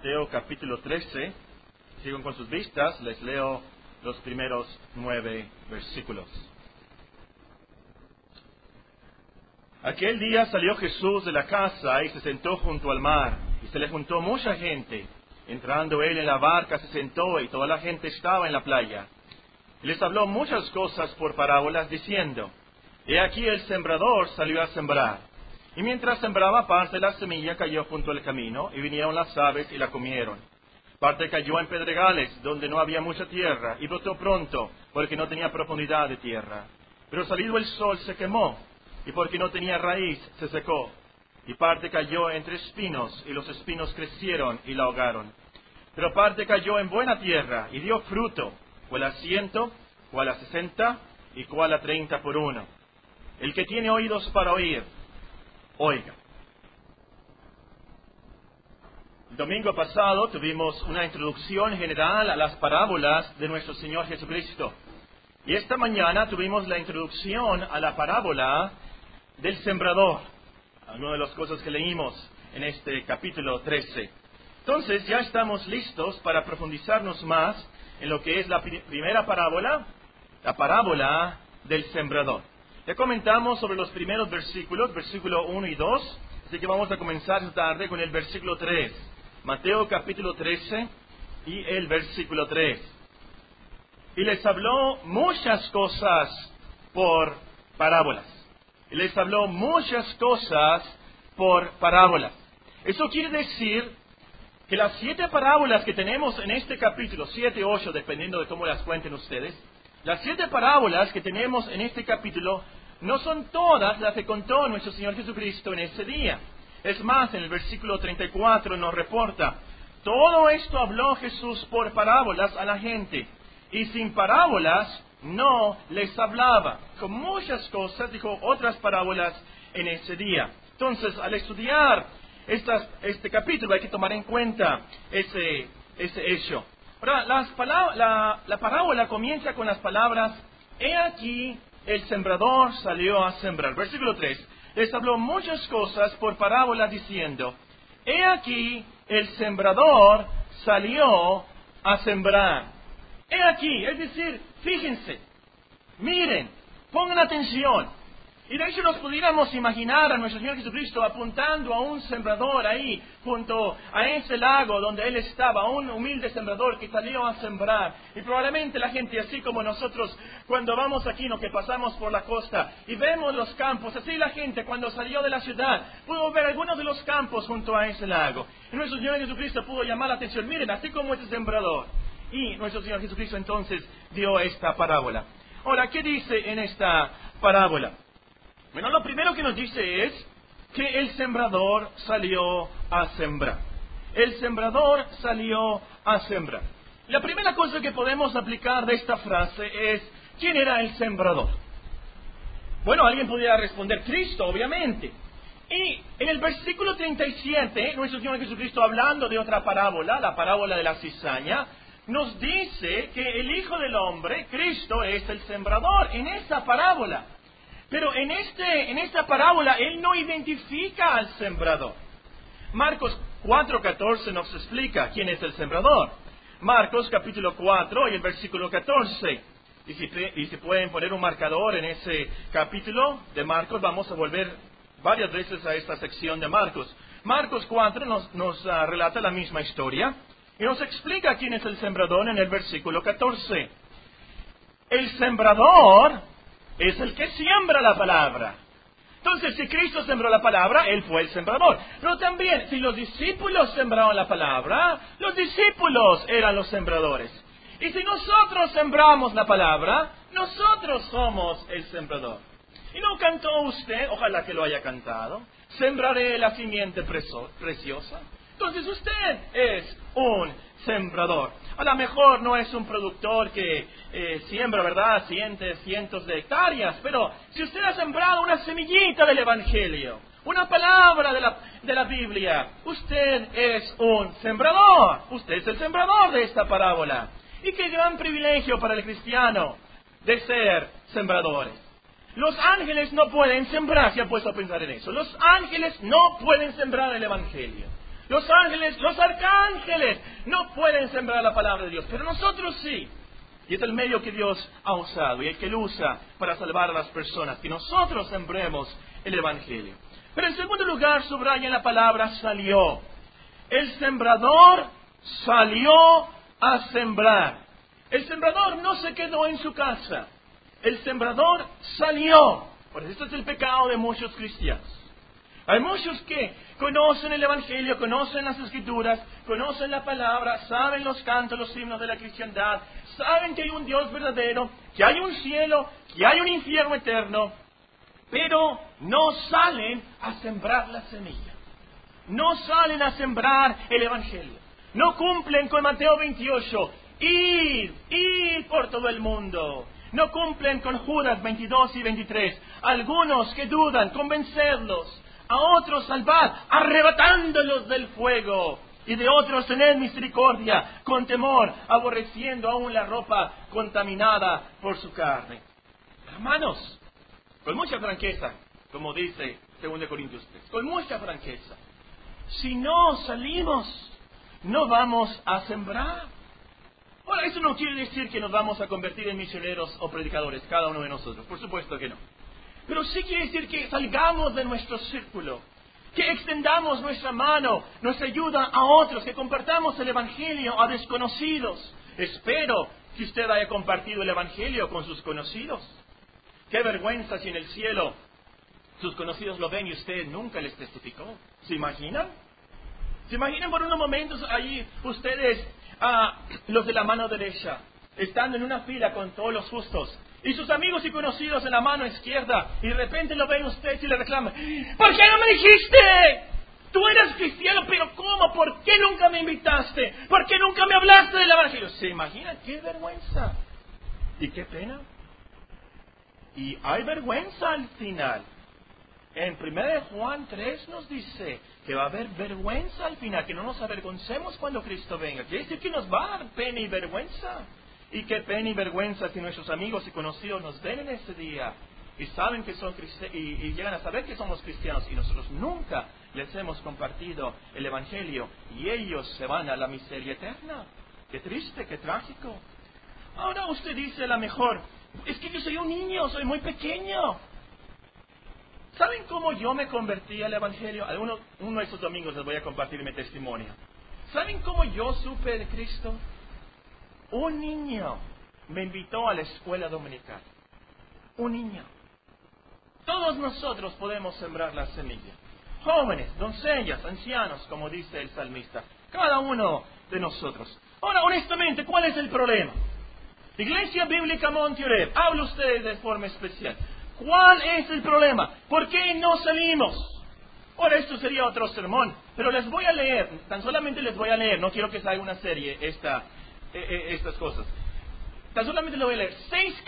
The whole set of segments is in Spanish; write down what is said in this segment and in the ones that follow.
Mateo capítulo 13. Sigan con sus vistas, les leo los primeros 9 versículos. Aquel día salió Jesús de la casa y se sentó junto al mar, y se le juntó mucha gente. Entrando él en la barca se sentó, y toda la gente estaba en la playa. Y les habló muchas cosas por parábolas, diciendo: He aquí el sembrador salió a sembrar. Y mientras sembraba, parte de la semilla cayó junto al camino, y vinieron las aves y la comieron. Parte cayó en pedregales, donde no había mucha tierra, y brotó pronto, porque no tenía profundidad de tierra. Pero salido el sol se quemó, y porque no tenía raíz se secó. Y parte cayó entre espinos, y los espinos crecieron y la ahogaron. Pero parte cayó en buena tierra, y dio fruto, cuál a 100, cuál a 60, y cuál a 30 por uno. El que tiene oídos para oír, oiga. El domingo pasado tuvimos una introducción general a las parábolas de nuestro Señor Jesucristo. Y esta mañana tuvimos la introducción a la parábola del sembrador, una de las cosas que leímos en este capítulo 13. Entonces ya estamos listos para profundizarnos más en lo que es la primera parábola, la parábola del sembrador. Ya comentamos sobre los primeros versículos, versículo 1 y 2, así que vamos a comenzar esta tarde con el versículo 3. Mateo capítulo 13 y el versículo 3. Y les habló muchas cosas por parábolas. Y les habló muchas cosas por parábolas. Eso quiere decir que las 7 parábolas que tenemos en este capítulo, 7 o 8, dependiendo de cómo las cuenten ustedes, las 7 parábolas que tenemos en este capítulo no son todas las que contó nuestro Señor Jesucristo en ese día. Es más, en el versículo 34 nos reporta: todo esto habló Jesús por parábolas a la gente, y sin parábolas no les hablaba. Con muchas cosas dijo otras parábolas en ese día. Entonces, al estudiar este capítulo hay que tomar en cuenta ese hecho. Ahora, la parábola comienza con las palabras: He aquí el sembrador salió a sembrar. Versículo 3. Les habló muchas cosas por parábolas diciendo: He aquí el sembrador salió a sembrar. He aquí, es decir, fíjense, miren, pongan atención. Y de hecho nos pudiéramos imaginar a nuestro Señor Jesucristo apuntando a un sembrador ahí, junto a ese lago donde Él estaba, un humilde sembrador que salió a sembrar. Y probablemente la gente, así como nosotros, cuando vamos aquí, que pasamos por la costa y vemos los campos, así la gente cuando salió de la ciudad pudo ver algunos de los campos junto a ese lago. Y nuestro Señor Jesucristo pudo llamar la atención: miren, así como este sembrador. Y nuestro Señor Jesucristo entonces dio esta parábola. Ahora, ¿qué dice en esta parábola? Bueno, lo primero que nos dice es que el sembrador salió a sembrar. El sembrador salió a sembrar. La primera cosa que podemos aplicar de esta frase es: ¿quién era el sembrador? Bueno, alguien podría responder: Cristo, obviamente. Y en el versículo 37, nuestro Señor Jesucristo, hablando de otra parábola, la parábola de la cizaña, nos dice que el Hijo del Hombre, Cristo, es el sembrador en esa parábola. Pero en esta parábola Él no identifica al sembrador. Marcos 4:14 nos explica quién es el sembrador. Marcos capítulo 4 y el versículo 14. Y si pueden poner un marcador en ese capítulo de Marcos, vamos a volver varias veces a esta sección de Marcos. Marcos 4 nos relata la misma historia y nos explica quién es el sembrador en el versículo 14. El sembrador es el que siembra la palabra. Entonces, si Cristo sembró la palabra, Él fue el sembrador. Pero también, si los discípulos sembraron la palabra, los discípulos eran los sembradores. Y si nosotros sembramos la palabra, nosotros somos el sembrador. ¿Y no cantó usted? Ojalá que lo haya cantado: sembraré la simiente preciosa. Entonces usted es un sembrador. A lo mejor no es un productor que siembra, ¿verdad?, cientos de hectáreas, pero si usted ha sembrado una semillita del Evangelio, una palabra de la Biblia, usted es un sembrador. Usted es el sembrador de esta parábola. Y qué gran privilegio para el cristiano de ser sembradores. Los ángeles no pueden sembrar. ¿Se ha puesto a pensar en eso? Los ángeles no pueden sembrar el Evangelio. Los ángeles, los arcángeles no pueden sembrar la palabra de Dios, pero nosotros sí. Y es el medio que Dios ha usado y el que Él usa para salvar a las personas, que nosotros sembremos el Evangelio. Pero en segundo lugar, subraya la palabra salió. El sembrador salió a sembrar. El sembrador no se quedó en su casa. El sembrador salió. Por eso es el pecado de muchos cristianos. Hay muchos que conocen el Evangelio, conocen las Escrituras, conocen la palabra, saben los cantos, los himnos de la cristiandad, saben que hay un Dios verdadero, que hay un cielo, que hay un infierno eterno, pero no salen a sembrar la semilla. No salen a sembrar el Evangelio. No cumplen con Mateo 28, ir por todo el mundo. No cumplen con Judas 22 y 23. Algunos que dudan, convencerlos. A otros salvad, arrebatándolos del fuego. Y de otros tener misericordia, con temor, aborreciendo aún la ropa contaminada por su carne. Hermanos, con mucha franqueza, como dice 2 Corintios 3, con mucha franqueza, si no salimos, no vamos a sembrar. Ahora, eso no quiere decir que nos vamos a convertir en misioneros o predicadores, cada uno de nosotros, por supuesto que no. Pero sí quiere decir que salgamos de nuestro círculo, que extendamos nuestra mano, nuestra ayuda a otros, que compartamos el Evangelio a desconocidos. Espero que usted haya compartido el Evangelio con sus conocidos. Qué vergüenza si en el cielo sus conocidos lo ven y usted nunca les testificó. ¿Se imaginan? ¿Se imaginan por unos momentos allí ustedes, los de la mano derecha, estando en una fila con todos los justos, y sus amigos y conocidos en la mano izquierda, y de repente lo ven ustedes y le reclaman: ¿por qué no me dijiste? Tú eras cristiano, pero ¿cómo? ¿Por qué nunca me invitaste? ¿Por qué nunca me hablaste del Evangelio? ¿Se imaginan? ¡Qué vergüenza! ¿Y qué pena? Y hay vergüenza al final. En 1 Juan 3 nos dice que va a haber vergüenza al final, que no nos avergoncemos cuando Cristo venga. Quiere decir que nos va a dar pena y vergüenza. Y qué pena y vergüenza si nuestros amigos y conocidos nos ven en ese día y saben que son y llegan a saber que somos cristianos y nosotros nunca les hemos compartido el Evangelio y ellos se van a la miseria eterna. Qué triste, qué trágico. Ahora usted dice a lo mejor: es que yo soy un niño, soy muy pequeño. ¿Saben cómo yo me convertí al Evangelio? Uno de esos domingos les voy a compartir mi testimonio. ¿Saben cómo yo supe de Cristo? Un niño me invitó a la escuela dominical. Un niño. Todos nosotros podemos sembrar la semilla. Jóvenes, doncellas, ancianos, como dice el salmista. Cada uno de nosotros. Ahora, honestamente, ¿cuál es el problema? Iglesia Bíblica Monte Oreb, habla usted de forma especial. ¿Cuál es el problema? ¿Por qué no salimos? Ahora, esto sería otro sermón, pero les voy a leer, tan solamente les voy a leer, no quiero que salga una serie estas cosas. Tan solamente les voy a leer 6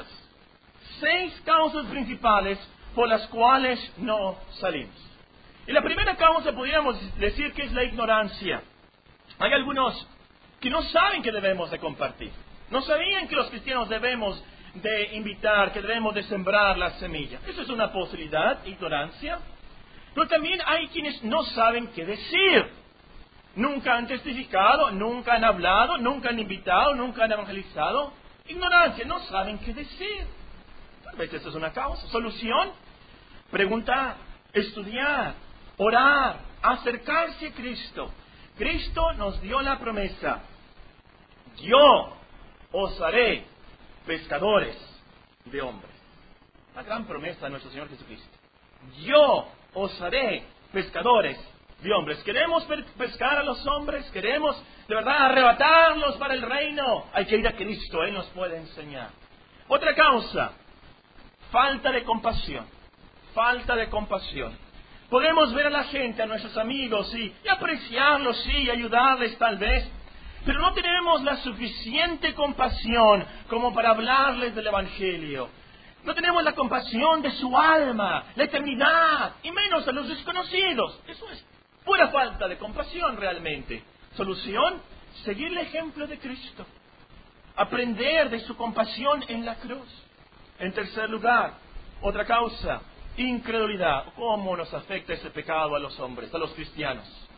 causas principales por las cuales no salimos. Y la primera causa podríamos decir que es la ignorancia. Hay algunos que no saben que debemos de compartir. No sabían que los cristianos debemos de invitar, que debemos de sembrar la semilla. Eso es una posibilidad, ignorancia. Pero también hay quienes no saben qué decir. Nunca han testificado, nunca han hablado, nunca han invitado, nunca han evangelizado. Ignorancia, no saben qué decir. Tal vez esa es una causa. Solución: preguntar, estudiar, orar, acercarse a Cristo. Cristo nos dio la promesa: yo os haré pescadores de hombres. Una gran promesa de nuestro Señor Jesucristo. Yo os haré pescadores de hombres. ¿Queremos pescar a los hombres? ¿Queremos de verdad arrebatarlos para el reino? Hay que ir a Cristo, Él nos puede enseñar. Otra causa: falta de compasión. Falta de compasión. Podemos ver a la gente, a nuestros amigos, y apreciarlos, sí, y ayudarles tal vez, pero no tenemos la suficiente compasión como para hablarles del Evangelio. No tenemos la compasión de su alma, la eternidad, y menos a los desconocidos. Eso es pura falta de compasión realmente. Solución: seguir el ejemplo de Cristo. Aprender de su compasión en la cruz. En tercer lugar, otra causa: incredulidad. ¿Cómo nos afecta ese pecado a los hombres, a los cristianos?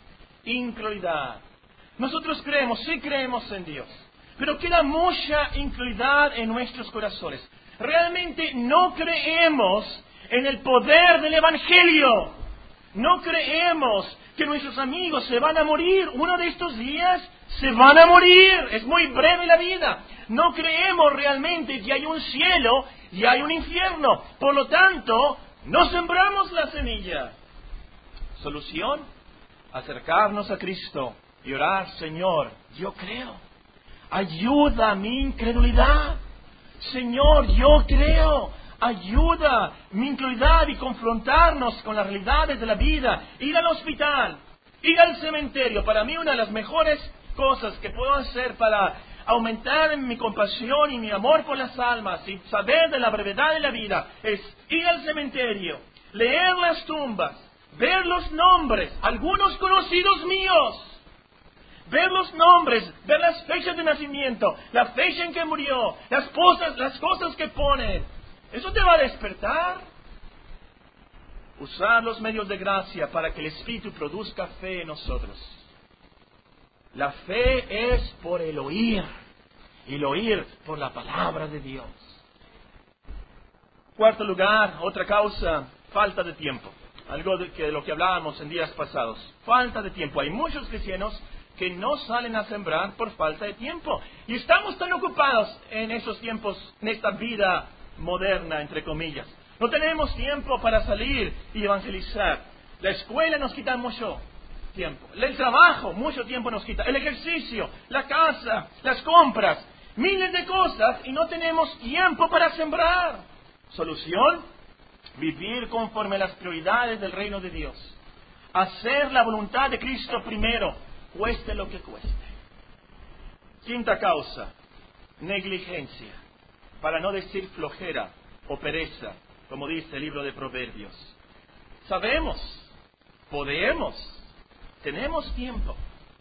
incredulidad. Nosotros creemos, sí creemos en Dios, pero queda mucha incredulidad en nuestros corazones. Realmente no creemos en el poder del Evangelio. No creemos que nuestros amigos se van a morir. Uno de estos días se van a morir. Es muy breve la vida. No creemos realmente que hay un cielo y hay un infierno. Por lo tanto, no sembramos la semilla. Solución: acercarnos a Cristo y orar: Señor, yo creo. Ayuda mi incredulidad. Señor, yo creo. Ayuda mi incredulidad y confrontarnos con las realidades de la vida. Ir al hospital, ir al cementerio. Para mí una de las mejores cosas que puedo hacer para aumentar mi compasión y mi amor por las almas y saber de la brevedad de la vida es ir al cementerio, leer las tumbas, ver los nombres, algunos conocidos míos. Ver los nombres, ver las fechas de nacimiento, la fecha en que murió, las cosas que pone. Eso te va a despertar. Usar los medios de gracia para que el Espíritu produzca fe en nosotros. La fe es por el oír, y el oír por la palabra de Dios. Cuarto lugar, otra causa: falta de tiempo. Algo de lo que hablábamos en días pasados. Falta de tiempo. Hay muchos cristianos que no salen a sembrar por falta de tiempo. Y estamos tan ocupados en esos tiempos, en esta vida moderna, entre comillas. No tenemos tiempo para salir y evangelizar. La escuela nos quita mucho tiempo. El trabajo, mucho tiempo nos quita. El ejercicio, la casa, las compras, miles de cosas, y no tenemos tiempo para sembrar. Solución: vivir conforme a las prioridades del reino de Dios. Hacer la voluntad de Cristo primero, cueste lo que cueste. Quinta causa: negligencia, para no decir flojera o pereza, como dice el libro de Proverbios. Sabemos, podemos, tenemos tiempo,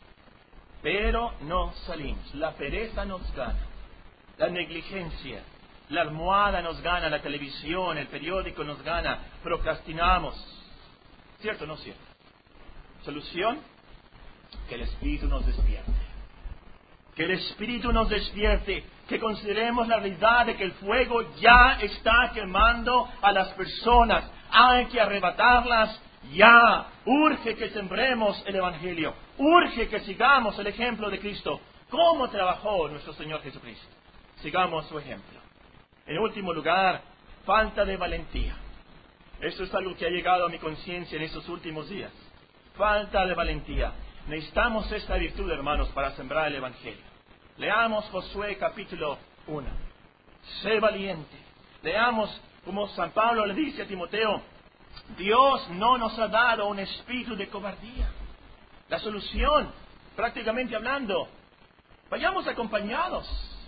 pero no salimos. La pereza nos gana, la negligencia, la almohada nos gana, la televisión, el periódico nos gana, procrastinamos. ¿Cierto o no cierto? Solución: que el Espíritu nos despierte. Que el Espíritu nos despierte. Que consideremos la realidad de que el fuego ya está quemando a las personas. Hay que arrebatarlas ya. Urge que sembremos el Evangelio. Urge que sigamos el ejemplo de Cristo. ¿Cómo trabajó nuestro Señor Jesucristo? Sigamos su ejemplo. En último lugar, falta de valentía. Esto es algo que ha llegado a mi conciencia en estos últimos días. Falta de valentía. Necesitamos esta virtud, hermanos, para sembrar el Evangelio. Leamos Josué capítulo 1. Sé valiente. Leamos como San Pablo le dice a Timoteo: Dios no nos ha dado un espíritu de cobardía. La solución, prácticamente hablando: vayamos acompañados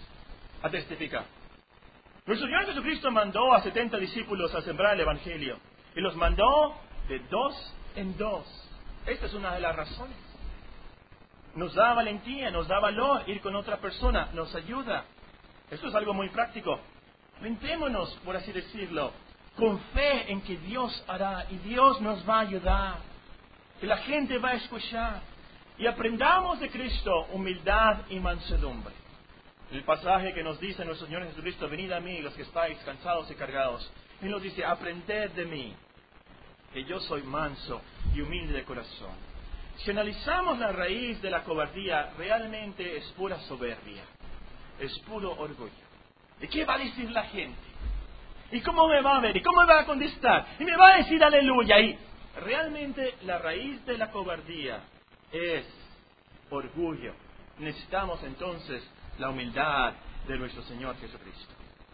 a testificar. Nuestro Señor Jesucristo mandó a 70 discípulos a sembrar el Evangelio. Y los mandó de 2 en 2. Esta es una de las razones. Nos da valentía, nos da valor ir con otra persona, nos ayuda. Esto es algo muy práctico. Aventémonos, por así decirlo, con fe en que Dios hará y Dios nos va a ayudar. Que la gente va a escuchar. Y aprendamos de Cristo humildad y mansedumbre. El pasaje que nos dice nuestro Señor Jesucristo: venid a mí los que estáis cansados y cargados. Él nos dice: aprended de mí, que yo soy manso y humilde de corazón. Si analizamos la raíz de la cobardía, realmente es pura soberbia, es puro orgullo. ¿Y qué va a decir la gente? ¿Y cómo me va a ver? ¿Y cómo me va a contestar? ¿Y me va a decir aleluya? Y realmente la raíz de la cobardía es orgullo. Necesitamos entonces la humildad de nuestro Señor Jesucristo.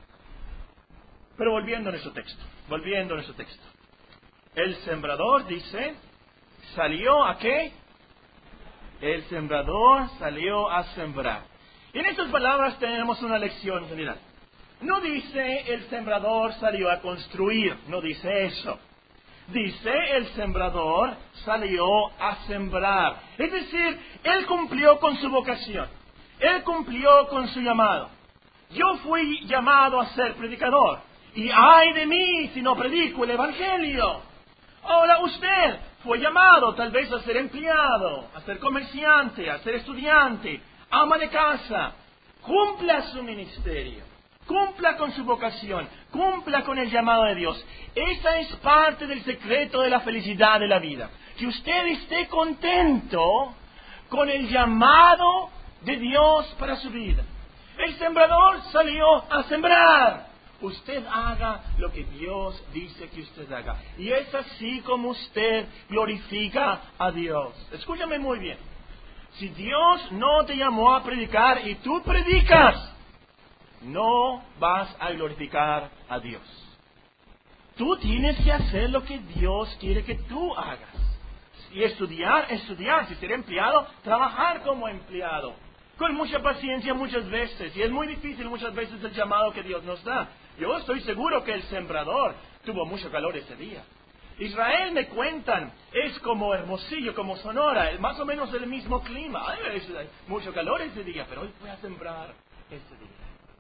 Pero volviendo a nuestro texto. El sembrador, dice, ¿salió a qué? El sembrador salió a sembrar. Y en estas palabras tenemos una lección general. No dice el sembrador salió a construir, no dice eso. Dice el sembrador salió a sembrar. Es decir, él cumplió con su vocación. Él cumplió con su llamado. Yo fui llamado a ser predicador. Y ay de mí si no predico el Evangelio. Ahora usted fue llamado tal vez a ser empleado, a ser comerciante, a ser estudiante, ama de casa. Cumpla su ministerio, cumpla con su vocación, cumpla con el llamado de Dios. Esa es parte del secreto de la felicidad de la vida. Que usted esté contento con el llamado de Dios para su vida. El sembrador salió a sembrar. Usted haga lo que Dios dice que usted haga. Y es así como usted glorifica a Dios. Escúchame muy bien. Si Dios no te llamó a predicar y tú predicas, no vas a glorificar a Dios. Tú tienes que hacer lo que Dios quiere que tú hagas. Y estudiar. Si ser empleado, trabajar como empleado. Con mucha paciencia muchas veces. Y es muy difícil muchas veces el llamado que Dios nos da. Yo estoy seguro que el sembrador tuvo mucho calor ese día. Israel, me cuentan, es como Hermosillo, como Sonora, es más o menos el mismo clima. Hay mucho calor ese día, pero él fue a sembrar ese día.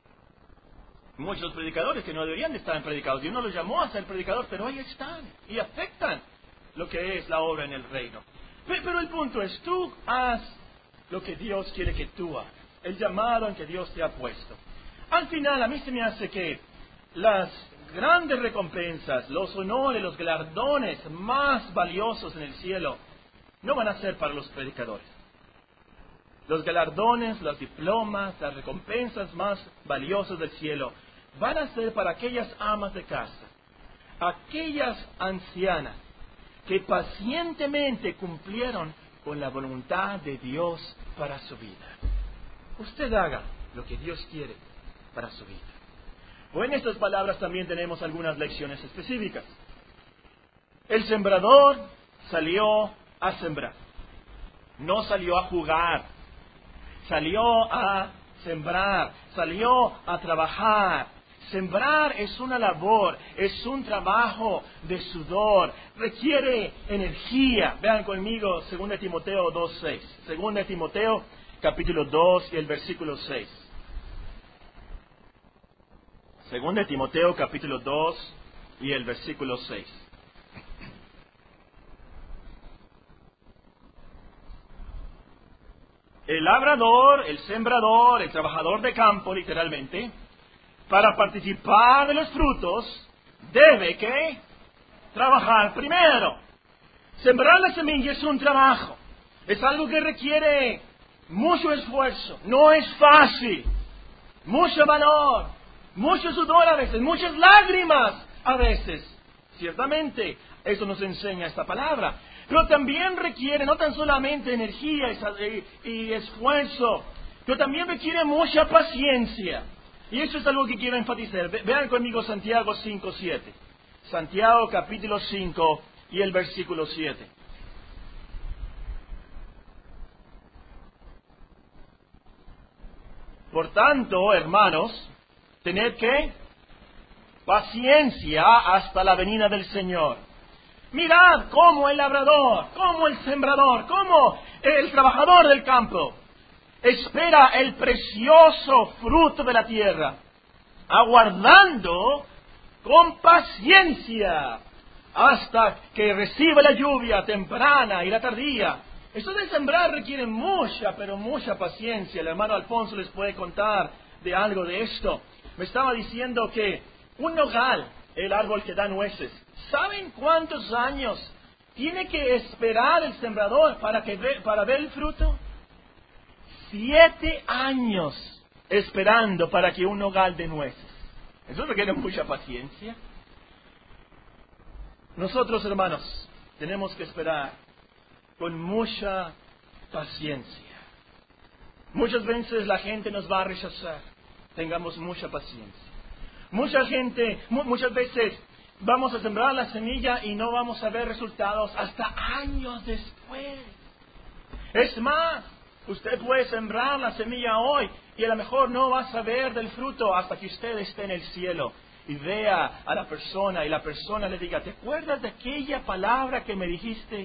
Muchos predicadores que no deberían de estar predicados, Dios no los llamó a ser predicador, pero ahí están y afectan lo que es la obra en el reino. Pero el punto es, tú haz lo que Dios quiere que tú hagas, el llamado en que Dios te ha puesto. Al final, a mí se me hace que las grandes recompensas, los honores, los galardones más valiosos en el cielo no van a ser para los predicadores. Los galardones, los diplomas, las recompensas más valiosas del cielo van a ser para aquellas amas de casa, aquellas ancianas que pacientemente cumplieron con la voluntad de Dios para su vida. Usted haga lo que Dios quiere para su vida. O en estas palabras también tenemos algunas lecciones específicas. El sembrador salió a sembrar. No salió a jugar. Salió a sembrar. Salió a trabajar. Sembrar es una labor, es un trabajo de sudor. Requiere energía. Vean conmigo 2 Timoteo 2:6. 2 Timoteo capítulo 2 y el versículo 6. 2 Timoteo capítulo 2 y el versículo 6. El labrador, el sembrador, el trabajador de campo, literalmente, para participar de los frutos, debe que trabajar primero. Sembrar la semilla es un trabajo. Es algo que requiere mucho esfuerzo. No es fácil. Mucho valor. Mucho sudor a veces, muchas lágrimas a veces. Ciertamente, eso nos enseña esta palabra. Pero también requiere no tan solamente energía y esfuerzo, pero también requiere mucha paciencia. Y eso es algo que quiero enfatizar. Vean conmigo Santiago 5:7. Santiago capítulo 5 y el versículo 7. Por tanto, hermanos, tened que paciencia hasta la venida del Señor. Mirad cómo el labrador, cómo el sembrador, cómo el trabajador del campo espera el precioso fruto de la tierra, aguardando con paciencia hasta que reciba la lluvia temprana y la tardía. Esto de sembrar requiere mucha, pero mucha paciencia. El hermano Alfonso les puede contar de algo de esto. Me estaba diciendo que un nogal, el árbol que da nueces, ¿saben cuántos años tiene que esperar el sembrador para ver el fruto? 7 años esperando para que un nogal dé nueces. Eso requiere mucha paciencia. Nosotros, hermanos, tenemos que esperar con mucha paciencia. Muchas veces la gente nos va a rechazar. Tengamos mucha paciencia. Muchas veces vamos a sembrar la semilla y no vamos a ver resultados hasta años después. Es más, usted puede sembrar la semilla hoy y a lo mejor no va a saber del fruto hasta que usted esté en el cielo y vea a la persona y la persona le diga, ¿te acuerdas de aquella palabra que me dijiste?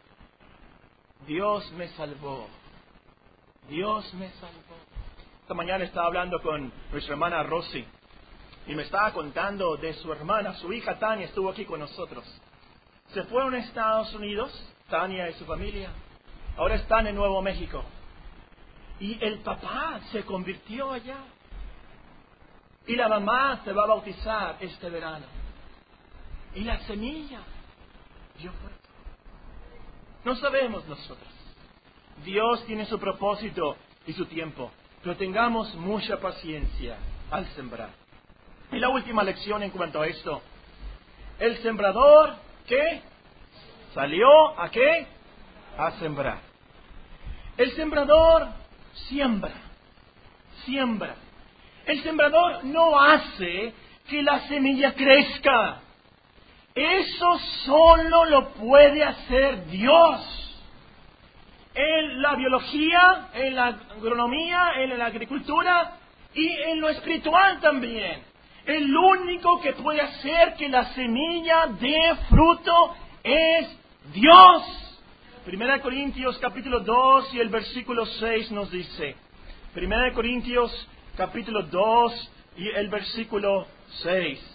Dios me salvó. Dios me salvó. Esta mañana estaba hablando con nuestra hermana Rosy y me estaba contando de su hermana, su hija Tania estuvo aquí con nosotros. Se fueron a Estados Unidos, Tania y su familia. Ahora están en Nuevo México. Y el papá se convirtió allá. Y la mamá se va a bautizar este verano. Y la semilla dio fruto. No sabemos nosotros. Dios tiene su propósito y su tiempo. Pero tengamos mucha paciencia al sembrar. Y la última lección en cuanto a esto. El sembrador, ¿qué? ¿Salió a qué? A sembrar. El sembrador siembra. Siembra. El sembrador no hace que la semilla crezca. Eso solo lo puede hacer Dios. En la biología, en la agronomía, en la agricultura y en lo espiritual también. El único que puede hacer que la semilla dé fruto es Dios. 1 Corintios capítulo 2 y el versículo 6 nos dice. 1 Corintios capítulo 2 y el versículo 6.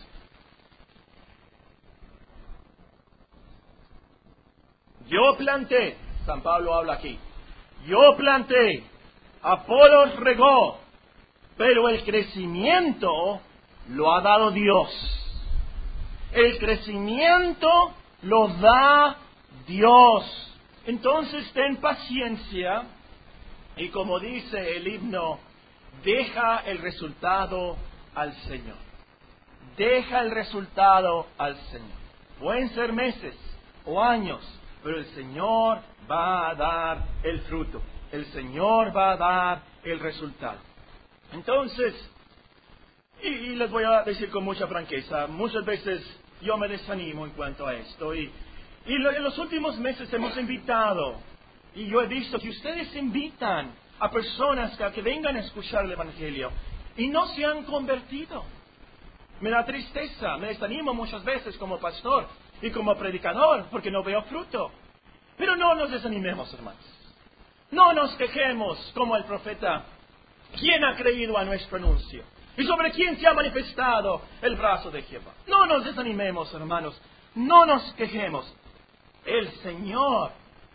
Yo planté, San Pablo habla aquí, yo planté, Apolos regó, pero el crecimiento lo ha dado Dios. El crecimiento lo da Dios. Entonces ten paciencia y como dice el himno, deja el resultado al Señor. Deja el resultado al Señor. Pueden ser meses o años, pero el Señor va a dar el fruto. El Señor va a dar el resultado. Entonces, y les voy a decir con mucha franqueza, muchas veces yo me desanimo en cuanto a esto. Y en los últimos meses hemos invitado, y yo he visto que ustedes invitan a personas a que vengan a escuchar el Evangelio y no se han convertido. Me da tristeza, me desanimo muchas veces como pastor y como predicador porque no veo fruto. Pero no nos desanimemos, hermanos. No nos quejemos como el profeta. ¿Quién ha creído a nuestro anuncio? ¿Y sobre quién se ha manifestado el brazo de Jehová? No nos desanimemos, hermanos. No nos quejemos. El Señor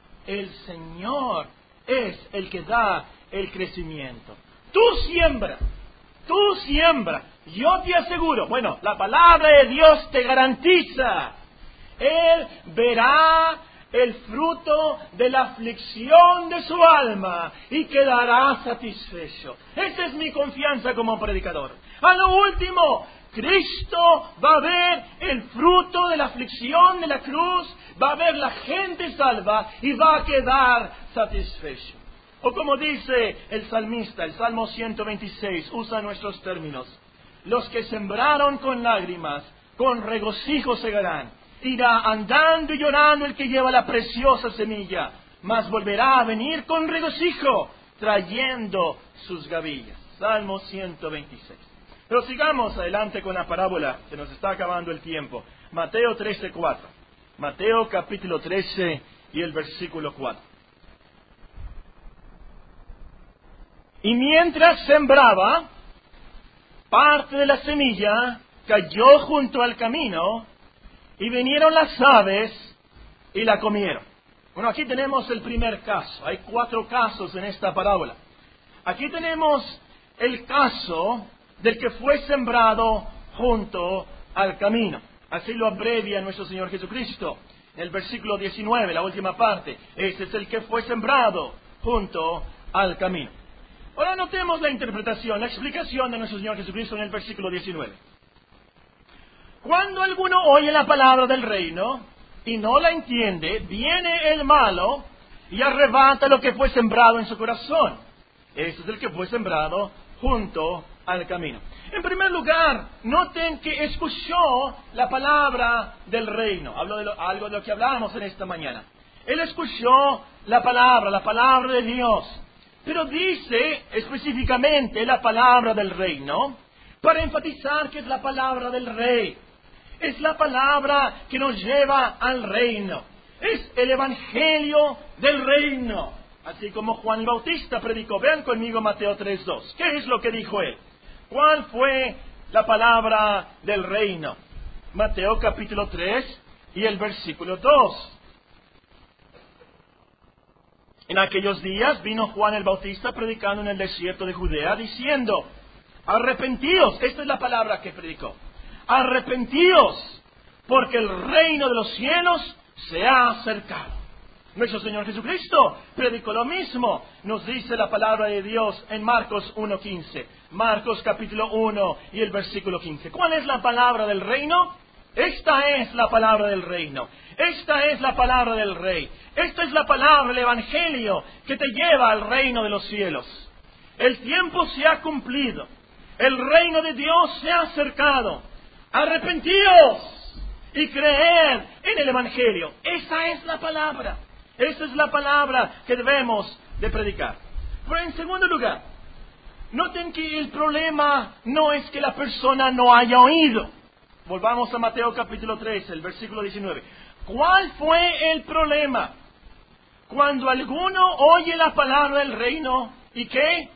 es el que da el crecimiento. Tú siembra. Yo te aseguro, bueno, la palabra de Dios te garantiza. Él verá el fruto de la aflicción de su alma y quedará satisfecho. Esa es mi confianza como predicador. A lo último, Cristo va a ver el fruto de la aflicción de la cruz, va a ver la gente salva y va a quedar satisfecho. O como dice el salmista, el Salmo 126, usa nuestros términos. Los que sembraron con lágrimas, con regocijo segarán. Irá andando y llorando el que lleva la preciosa semilla, mas volverá a venir con regocijo, trayendo sus gavillas. Salmo 126. Pero sigamos adelante con la parábola, se nos está acabando el tiempo. Mateo 13:4. Mateo capítulo 13 y el versículo 4. Y mientras sembraba, parte de la semilla cayó junto al camino, y vinieron las aves y la comieron. Bueno, aquí tenemos el primer caso. Hay 4 casos en esta parábola. Aquí tenemos el caso del que fue sembrado junto al camino. Así lo abrevia nuestro Señor Jesucristo. En el versículo 19, la última parte. Ese es el que fue sembrado junto al camino. Ahora notemos la interpretación, la explicación de nuestro Señor Jesucristo en el versículo 19. Cuando alguno oye la palabra del reino y no la entiende, viene el malo y arrebata lo que fue sembrado en su corazón. Ese es el que fue sembrado junto al camino. En primer lugar, noten que escuchó la palabra del reino. Hablo de algo de lo que hablábamos en esta mañana. Él escuchó la palabra de Dios. Pero dice específicamente la palabra del reino para enfatizar que es la palabra del rey. Es la palabra que nos lleva al reino. Es el evangelio del reino. Así como Juan el Bautista predicó. Vean conmigo Mateo 3:2. ¿Qué es lo que dijo él? ¿Cuál fue la palabra del reino? Mateo capítulo 3 y el versículo 2. En aquellos días vino Juan el Bautista predicando en el desierto de Judea, diciendo, arrepentíos, esta es la palabra que predicó, arrepentíos, porque el reino de los cielos se ha acercado. Nuestro Señor Jesucristo predicó lo mismo, nos dice la palabra de Dios en Marcos 1:15, Marcos capítulo 1 y el versículo 15. ¿Cuál es la palabra del reino? Esta es la palabra del reino, esta es la palabra del Rey, esta es la palabra del Evangelio que te lleva al reino de los cielos. El tiempo se ha cumplido, el reino de Dios se ha acercado. Arrepentíos y creed en el Evangelio. Esa es la palabra, esa es la palabra que debemos de predicar. Pero en segundo lugar, noten que el problema no es que la persona no haya oído. Volvamos a Mateo capítulo 13, el versículo 19. ¿Cuál fue el problema? Cuando alguno oye la palabra del reino, ¿y qué?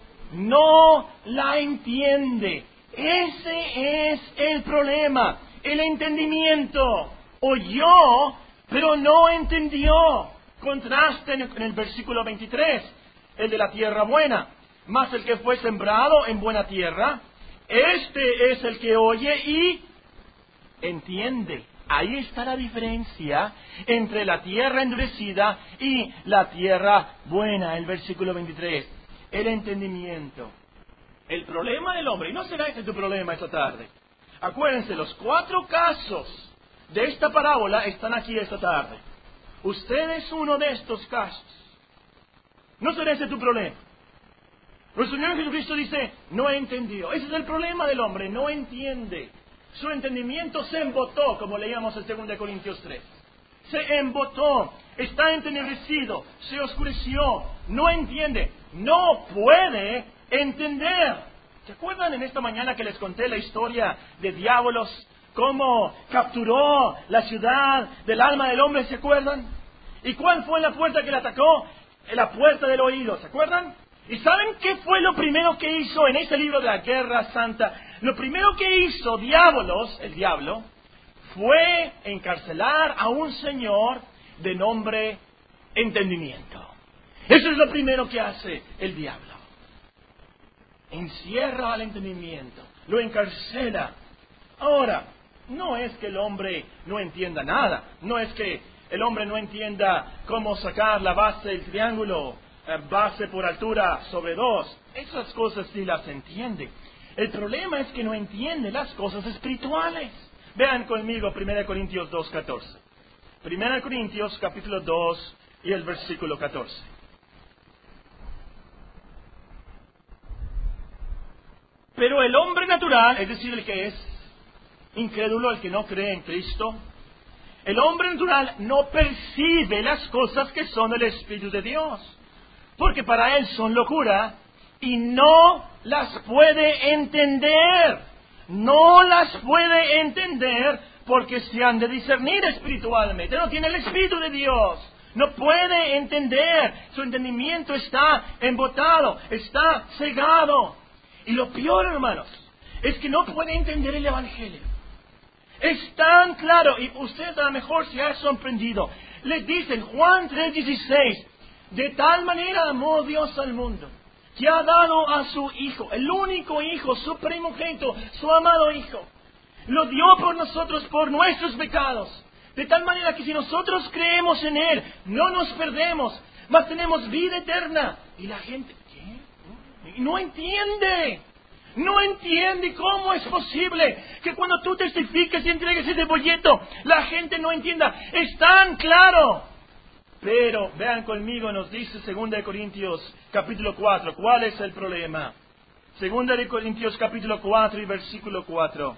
No la entiende. Ese es el problema. El entendimiento. Oyó, pero no entendió. Contraste en el versículo 23, el de la tierra buena. Mas el que fue sembrado en buena tierra, este es el que oye y entiende. Ahí está la diferencia entre la tierra endurecida y la tierra buena. El versículo 23. El entendimiento. El problema del hombre, y no será ese tu problema esta tarde. Acuérdense, los 4 casos de esta parábola están aquí esta tarde. Usted es uno de estos casos. No será ese tu problema. Nuestro Señor Jesucristo dice, no entendió. Ese es el problema del hombre, no entiende. Su entendimiento se embotó, como leíamos en 2 Corintios 3. Se embotó, está entenebrecido, se oscureció, no entiende, no puede entender. ¿Se acuerdan en esta mañana que les conté la historia de Diabolos? Cómo capturó la ciudad del alma del hombre, ¿se acuerdan? ¿Y cuál fue la puerta que le atacó? La puerta del oído, ¿se acuerdan? ¿Y saben qué fue lo primero que hizo en ese libro de la Guerra Santa? Lo primero que hizo Diabolos, el diablo, fue encarcelar a un señor de nombre entendimiento. Eso es lo primero que hace el diablo. Encierra al entendimiento, lo encarcela. Ahora, no es que el hombre no entienda nada, no es que el hombre no entienda cómo sacar la base del triángulo, base por altura sobre 2. Esas cosas sí las entiende. El problema es que no entiende las cosas espirituales. Vean conmigo 1 Corintios 2:14. 1 Corintios capítulo 2 y el versículo 14. Pero el hombre natural, es decir, el que es incrédulo, el que no cree en Cristo, el hombre natural no percibe las cosas que son del Espíritu de Dios, porque para él son locura y no las puede entender. No las puede entender porque se han de discernir espiritualmente. No tiene el Espíritu de Dios. No puede entender. Su entendimiento está embotado, está cegado. Y lo peor, hermanos, es que no puede entender el Evangelio. Es tan claro, y usted a lo mejor se ha sorprendido. Le dicen, Juan 3:16, de tal manera amó Dios al mundo, que ha dado a su Hijo, el único Hijo, su primogénito, su amado Hijo. Lo dio por nosotros, por nuestros pecados. De tal manera que si nosotros creemos en Él, no nos perdemos, mas tenemos vida eterna. Y la gente, ¿qué? No entiende. No entiende cómo es posible que cuando tú testifiques y entregues ese folleto, la gente no entienda. Es tan claro. Pero vean conmigo, nos dice 2 Corintios capítulo 4. ¿Cuál es el problema? 2 Corintios capítulo 4 y versículo 4.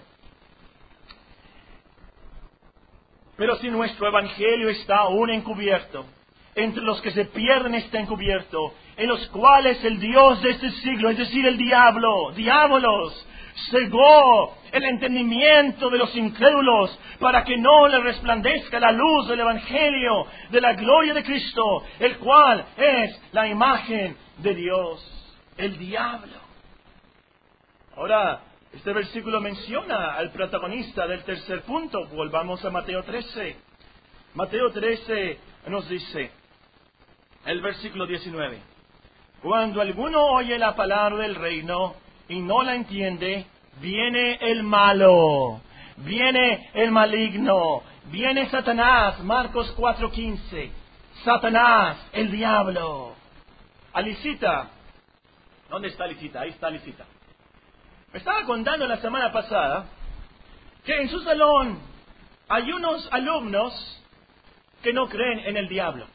Pero si nuestro evangelio está aún encubierto, entre los que se pierden está encubierto, en los cuales el Dios de este siglo, es decir, el diablo, diabolos, cegó el entendimiento de los incrédulos para que no les resplandezca la luz del evangelio de la gloria de Cristo, el cual es la imagen de Dios, el diablo. Ahora, Este versículo menciona al protagonista del tercer punto. Volvamos a Mateo 13. Mateo 13 nos dice, el versículo 19. Cuando alguno oye la palabra del reino y no la entiende, viene el malo, viene el maligno, viene Satanás. Marcos 4:15. Satanás, el diablo. Alicita. ¿Dónde está Alicita? Ahí está Alicita. Me estaba contando la semana pasada que en su salón hay unos alumnos que no creen en el diablo.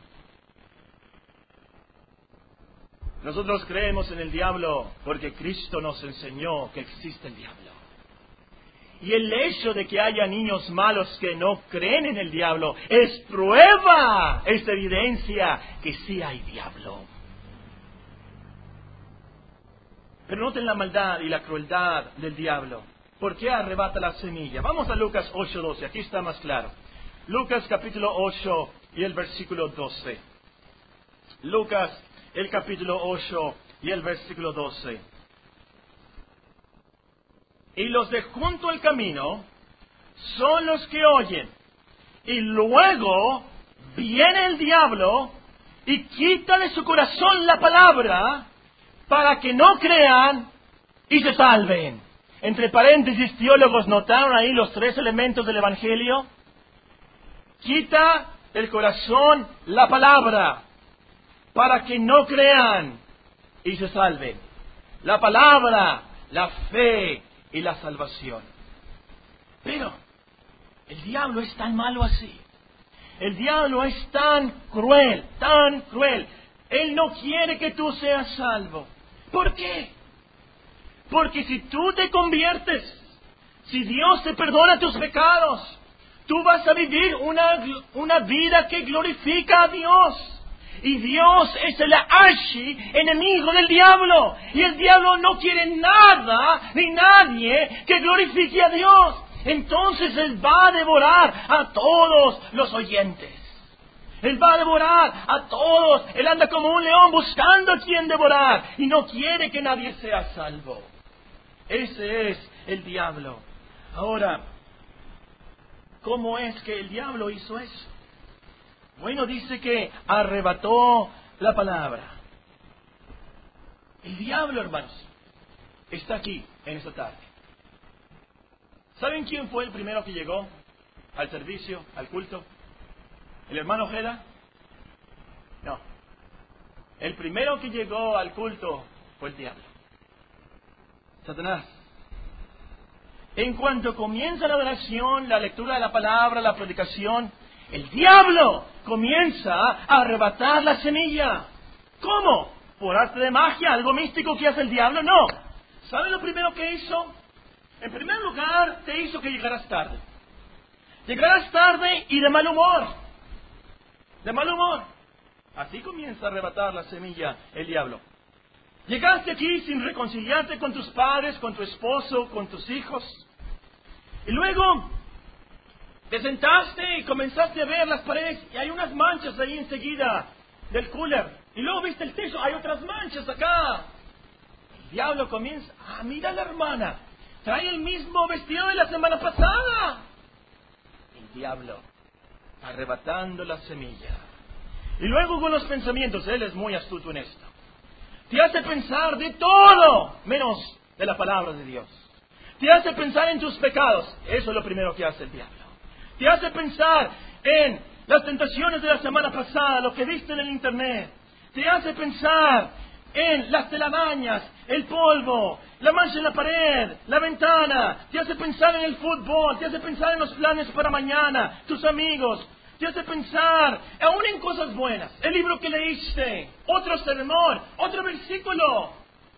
Nosotros creemos en el diablo porque Cristo nos enseñó que existe el diablo. Y el hecho de que haya niños malos que no creen en el diablo es prueba, es evidencia que sí hay diablo. Pero noten la maldad y la crueldad del diablo. ¿Por qué arrebata la semilla? Vamos a Lucas 8:12, aquí está más claro. Lucas capítulo 8 y el versículo 12. Lucas, el capítulo 8 y el versículo 12. Y los de junto al camino son los que oyen. Y luego viene el diablo y quita de su corazón la palabra para que no crean y se salven. Entre paréntesis, teólogos notaron ahí los tres elementos del Evangelio. Quita del corazón la palabra para que no crean y se salven. La palabra, la fe y la salvación. Pero el diablo es tan malo así. El diablo es tan cruel, tan cruel. Él no quiere que tú seas salvo. ¿Por qué? Porque si tú te conviertes, si Dios te perdona tus pecados, tú vas a vivir una vida que glorifica a Dios. Y Dios es el enemigo del diablo. Y el diablo no quiere nada ni nadie que glorifique a Dios. Entonces Él va a devorar a todos los oyentes. Él va a devorar a todos. Él anda como un león buscando a quien devorar. Y no quiere que nadie sea salvo. Ese es el diablo. Ahora, ¿cómo es que el diablo hizo eso? Bueno, dice que arrebató la palabra. El diablo, hermanos, está aquí en esta tarde. ¿Saben quién fue el primero que llegó al servicio, al culto? ¿El hermano Ojeda? No. El primero que llegó al culto fue el diablo. Satanás. En cuanto comienza la adoración, la lectura de la palabra, la predicación, el diablo comienza a arrebatar la semilla. ¿Cómo? ¿Por arte de magia? ¿Algo místico que hace el diablo? No. ¿Saben lo primero que hizo? En primer lugar, te hizo que llegaras tarde. Llegaras tarde y de mal humor. De mal humor. Así comienza a arrebatar la semilla el diablo. Llegaste aquí sin reconciliarte con tus padres, con tu esposo, con tus hijos. Y luego te sentaste y comenzaste a ver las paredes y hay unas manchas ahí enseguida del cooler. Y luego viste el techo, hay otras manchas acá. El diablo comienza, mira a la hermana, trae el mismo vestido de la semana pasada. El diablo arrebatando la semilla. Y luego con los pensamientos, él es muy astuto en esto. Te hace pensar de todo menos de la palabra de Dios. Te hace pensar en tus pecados. Eso es lo primero que hace el diablo. Te hace pensar en las tentaciones de la semana pasada, lo que viste en el internet. Te hace pensar en las telarañas, el polvo, la mancha en la pared, la ventana. Te hace pensar en el fútbol, te hace pensar en los planes para mañana, tus amigos. Te hace pensar aún en cosas buenas. El libro que leíste, otro sermón, otro versículo.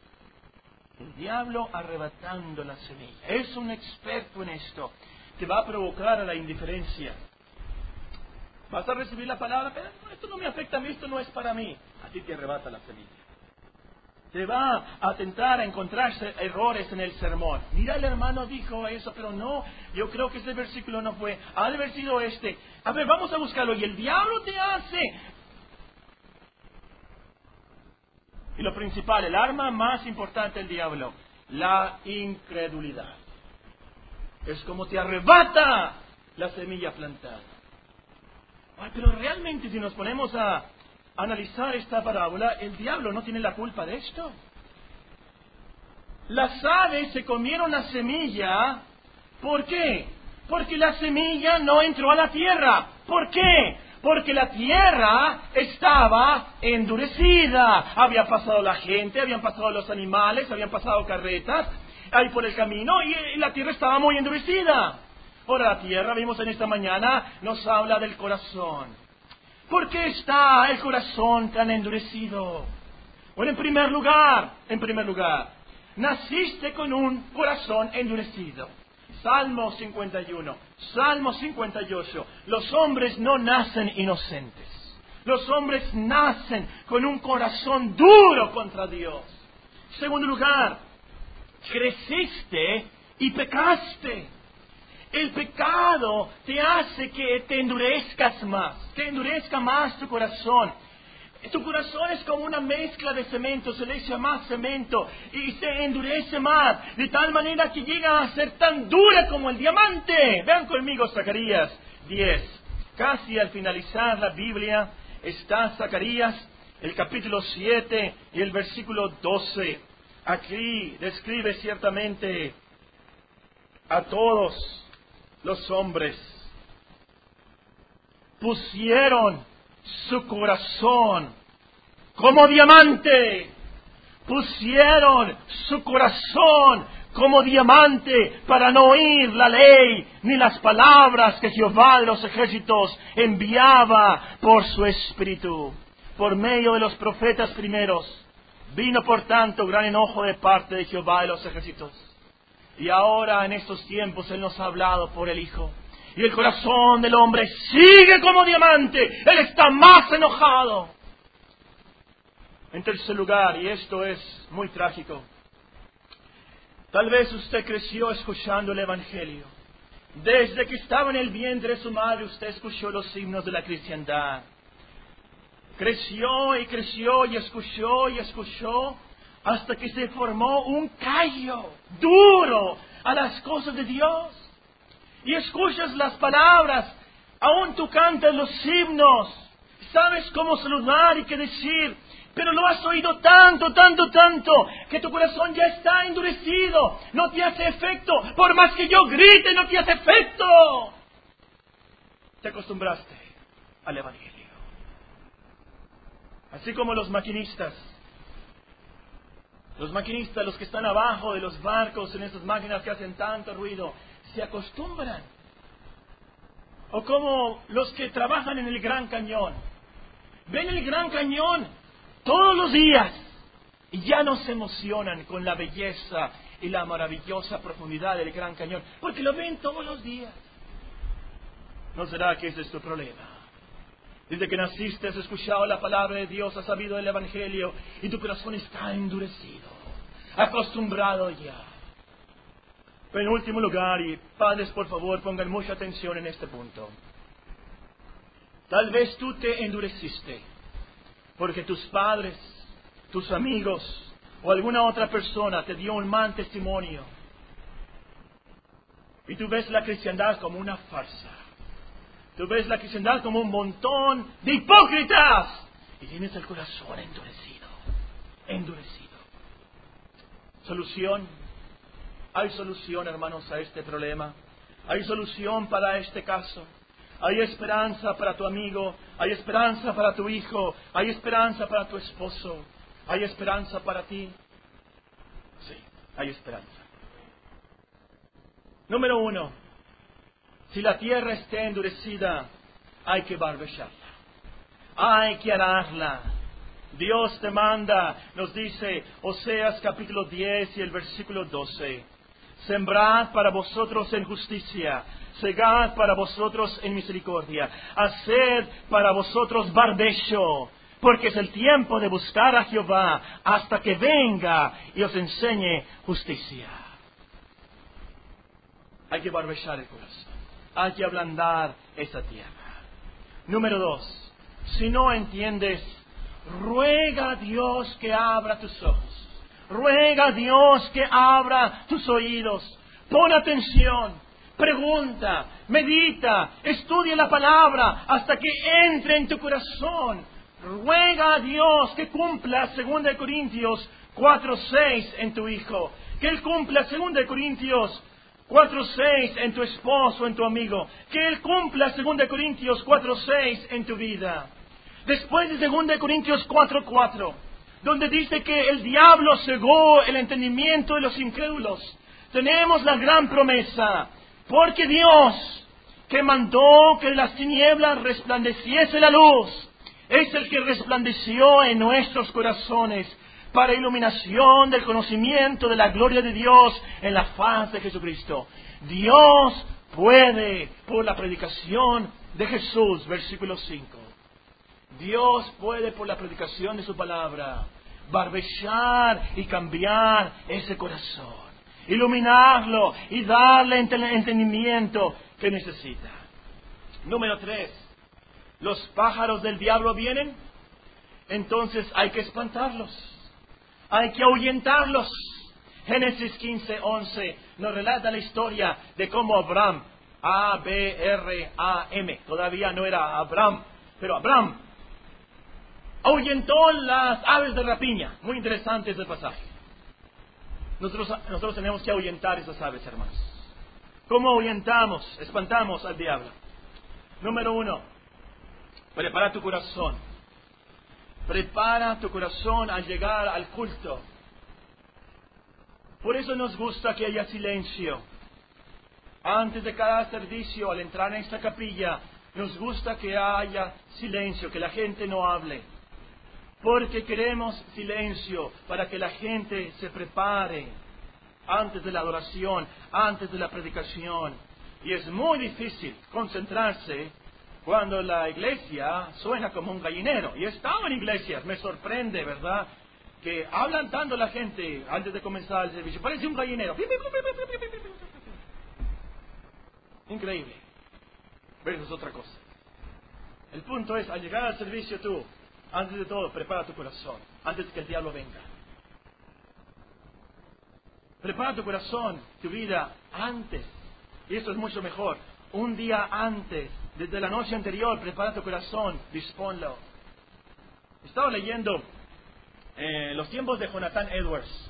El diablo arrebatando la semilla. Es un experto en esto. Te va a provocar a la indiferencia. Vas a recibir la palabra, pero esto no me afecta a mí, esto no es para mí. A ti te arrebata la semilla. Te va a tentar a encontrarse errores en el sermón. Mira, el hermano dijo eso, pero no, yo creo que ese versículo no fue. Ha de haber sido este. A ver, vamos a buscarlo. Y el diablo te hace. Y lo principal, el arma más importante del diablo, la incredulidad. Es como te arrebata la semilla plantada. Ay, pero realmente si nos ponemos a analizar esta parábola, el diablo no tiene la culpa de esto. Las aves se comieron la semilla. ¿Por qué? Porque la semilla no entró a la tierra. ¿Por qué? Porque la tierra estaba endurecida. Había pasado la gente, habían pasado los animales, habían pasado carretas ahí por el camino y la tierra estaba muy endurecida. Ahora la tierra, vimos en esta mañana, nos habla del corazón. ¿Por qué está el corazón tan endurecido? Bueno, en primer lugar, naciste con un corazón endurecido. Salmo 51, Salmo 58. Los hombres no nacen inocentes. Los hombres nacen con un corazón duro contra Dios. Segundo lugar, creciste y pecaste. El pecado te hace que te endurezcas más, que endurezca más tu corazón. Tu corazón es como una mezcla de cemento, se le echa más cemento y se endurece más, de tal manera que llega a ser tan dura como el diamante. Vean conmigo Zacarías 10. Casi al finalizar la Biblia está Zacarías, el capítulo 7 y el versículo 12. Aquí describe ciertamente a todos los hombres. Pusieron su corazón como diamante. Pusieron su corazón como diamante para no oír la ley ni las palabras que Jehová de los ejércitos enviaba por su espíritu. Por medio de los profetas primeros vino por tanto gran enojo de parte de Jehová de los ejércitos. Y ahora en estos tiempos Él nos ha hablado por el Hijo. Y el corazón del hombre sigue como diamante. Él está más enojado. En tercer lugar, y esto es muy trágico, tal vez usted creció escuchando el Evangelio. Desde que estaba en el vientre de su madre, usted escuchó los himnos de la cristiandad. Creció y creció y escuchó hasta que se formó un callo duro a las cosas de Dios. Y escuchas las palabras, aún tú cantas los himnos, sabes cómo saludar y qué decir, pero lo has oído tanto, que tu corazón ya está endurecido, no te hace efecto, por más que yo grite, no te hace efecto. Te acostumbraste al Evangelio. Así como los maquinistas, los que están abajo de los barcos en esas máquinas que hacen tanto ruido, se acostumbran. O como los que trabajan en el Gran Cañón. Ven el Gran Cañón todos los días y ya no se emocionan con la belleza y la maravillosa profundidad del Gran Cañón, porque lo ven todos los días. ¿No será que ese es tu problema? Desde que naciste has escuchado la palabra de Dios, has sabido el Evangelio y tu corazón está endurecido, acostumbrado ya. Pero en último lugar, y padres por favor pongan mucha atención en este punto. Tal vez tú te endureciste porque tus padres, tus amigos o alguna otra persona te dio un mal testimonio. Y tú ves la cristiandad como una farsa. Tú ves la cristiandad como un montón de hipócritas. Y tienes el corazón endurecido. ¿Solución? Hay solución, hermanos, a este problema. Hay solución para este caso. Hay esperanza para tu amigo. Hay esperanza para tu hijo. Hay esperanza para tu esposo. Hay esperanza para ti. Sí, hay esperanza. Número 1. Si la tierra está endurecida, hay que barbecharla. Hay que ararla. Dios te manda, nos dice Oseas capítulo 10 y el versículo 12. Sembrad para vosotros en justicia, segad para vosotros en misericordia, haced para vosotros barbecho, porque es el tiempo de buscar a Jehová hasta que venga y os enseñe justicia. Hay que barbechar el corazón, hay que ablandar esa tierra. Número 2, si no entiendes, ruega a Dios que abra tus ojos. Ruega a Dios que abra tus oídos. Pon atención. Pregunta, medita, estudia la palabra hasta que entre en tu corazón. Ruega a Dios que cumpla 2 Corintios 4:6 en tu hijo. Que Él cumpla 2 Corintios 4:6 en tu esposo, en tu amigo. Que Él cumpla 2 Corintios 4:6 en tu vida. Después de 2 Corintios 4:4, donde dice que el diablo cegó el entendimiento de los incrédulos, tenemos la gran promesa. Porque Dios, que mandó que de las tinieblas resplandeciese la luz, es el que resplandeció en nuestros corazones para iluminación del conocimiento de la gloria de Dios en la faz de Jesucristo. Dios puede, por la predicación de Jesús, versículo 5. Dios puede, por la predicación de su palabra, barbechar y cambiar ese corazón, iluminarlo y darle el entendimiento que necesita. Número 3. Los pájaros del diablo vienen, entonces hay que espantarlos, hay que ahuyentarlos. Génesis 15:11 nos relata la historia de cómo Abraham, Abram, todavía no era Abraham, pero Abraham ahuyentó las aves de rapiña. Muy interesante ese pasaje. Nosotros tenemos que ahuyentar esas aves, hermanos. ¿Cómo ahuyentamos, espantamos al diablo? Número 1, prepara tu corazón. Prepara tu corazón al llegar al culto. Por eso nos gusta que haya silencio. Antes de cada servicio, al entrar en esta capilla, nos gusta que haya silencio, que la gente no hable. Porque queremos silencio para que la gente se prepare antes de la adoración, antes de la predicación. Y es muy difícil concentrarse cuando la iglesia suena como un gallinero. Y he estado en iglesias, me sorprende, ¿verdad?, que hablan tanto la gente antes de comenzar el servicio. Parece un gallinero. Increíble. Pero eso es otra cosa. El punto es, al llegar al servicio tú, antes de todo, prepara tu corazón, antes que el diablo venga. Prepara tu corazón, tu vida, antes. Y eso es mucho mejor. Un día antes, desde la noche anterior, prepara tu corazón, dispónlo. Estaba leyendo los tiempos de Jonathan Edwards.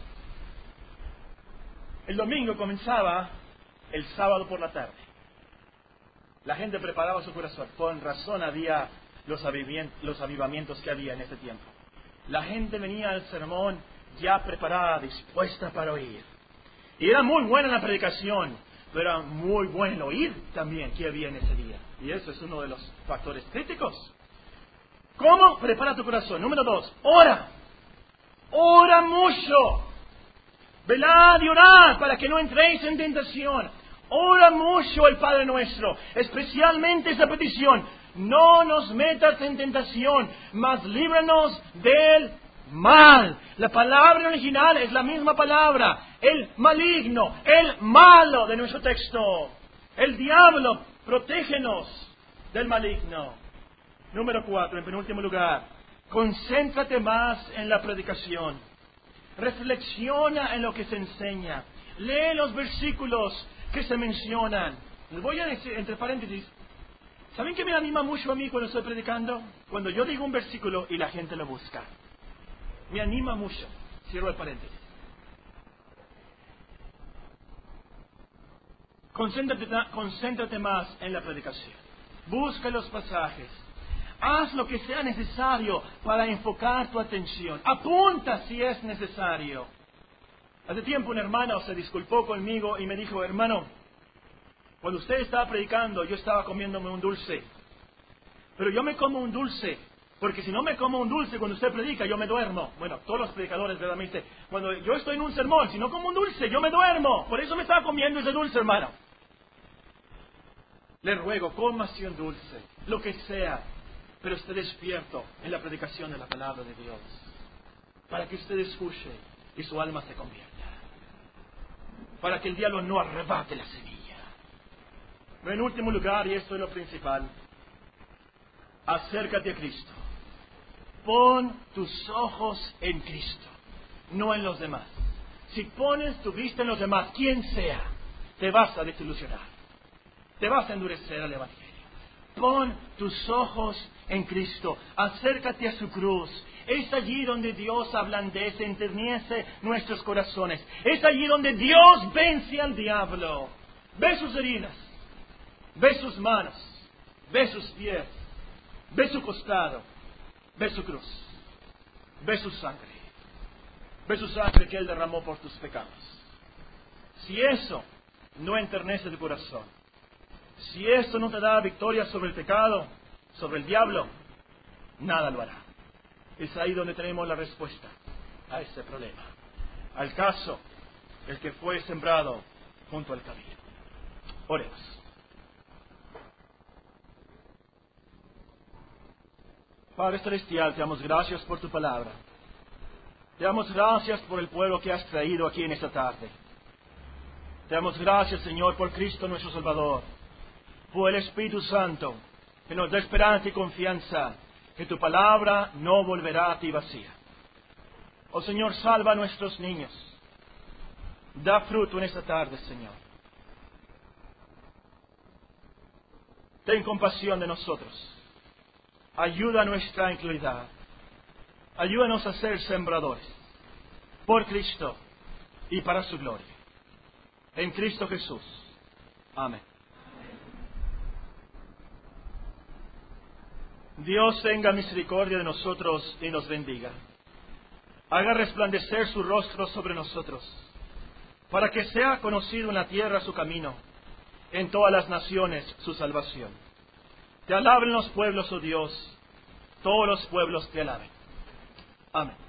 El domingo comenzaba el sábado por la tarde. La gente preparaba su corazón. Con razón había los avivamientos que había en ese tiempo. La gente venía al sermón ya preparada, dispuesta para oír. Y era muy buena la predicación, pero era muy bueno el oír también que había en ese día. Y eso es uno de los factores críticos. ¿Cómo? Prepara tu corazón. Número 2, ora. Ora mucho. Velad y orad para que no entréis en tentación. Ora mucho el Padre Nuestro, especialmente esa petición: no nos metas en tentación, mas líbranos del mal. La palabra original es la misma palabra, el maligno, el malo de nuestro texto. El diablo, protégenos del maligno. Número 4, en penúltimo lugar, concéntrate más en la predicación. Reflexiona en lo que se enseña. Lee los versículos que se mencionan. Les voy a decir, entre paréntesis, ¿saben qué me anima mucho a mí cuando estoy predicando? Cuando yo digo un versículo y la gente lo busca. Me anima mucho. Cierro el paréntesis. Concéntrate más en la predicación. Busca los pasajes. Haz lo que sea necesario para enfocar tu atención. Apunta si es necesario. Hace tiempo un hermano se disculpó conmigo y me dijo: hermano, cuando usted estaba predicando yo estaba comiéndome un dulce. Pero yo me como un dulce, porque si no me como un dulce cuando usted predica, yo me duermo. Bueno, todos los predicadores verdaderamente, cuando yo estoy en un sermón, si no como un dulce, yo me duermo. Por eso me estaba comiendo ese dulce, hermano. Le ruego, cómase un dulce, lo que sea, pero esté despierto en la predicación de la palabra de Dios, para que usted escuche y su alma se convierta, para que el diablo no arrebate la semilla. Pero en último lugar, y esto es lo principal, acércate a Cristo. Pon tus ojos en Cristo, no en los demás. Si pones tu vista en los demás, quien sea, te vas a desilusionar. te vas a endurecer al Evangelio. Pon tus ojos en Cristo, acércate a su cruz. Es allí donde Dios ablandece, enternece nuestros corazones. Es allí donde Dios vence al diablo. Ve sus heridas, ve sus manos, ve sus pies, ve su costado, ve su cruz, ve su sangre. Ve su sangre que Él derramó por tus pecados. Si eso no enternece tu corazón, si eso no te da victoria sobre el pecado, sobre el diablo, nada lo hará. Es ahí donde tenemos la respuesta a ese problema. Al caso, el que fue sembrado junto al camino. Oremos. Padre Celestial, te damos gracias por tu palabra. Te damos gracias por el pueblo que has traído aquí en esta tarde. Te damos gracias, Señor, por Cristo nuestro Salvador, por el Espíritu Santo, que nos da esperanza y confianza, que tu palabra no volverá a ti vacía. Oh Señor, salva a nuestros niños. Da fruto en esta tarde, Señor. Ten compasión de nosotros. Ayuda a nuestra incredulidad. Ayúdanos a ser sembradores por Cristo y para su gloria. En Cristo Jesús. Amén. Dios tenga misericordia de nosotros y nos bendiga. Haga resplandecer su rostro sobre nosotros, para que sea conocido en la tierra su camino, en todas las naciones su salvación. Te alaben los pueblos, oh Dios, todos los pueblos te alaben. Amén.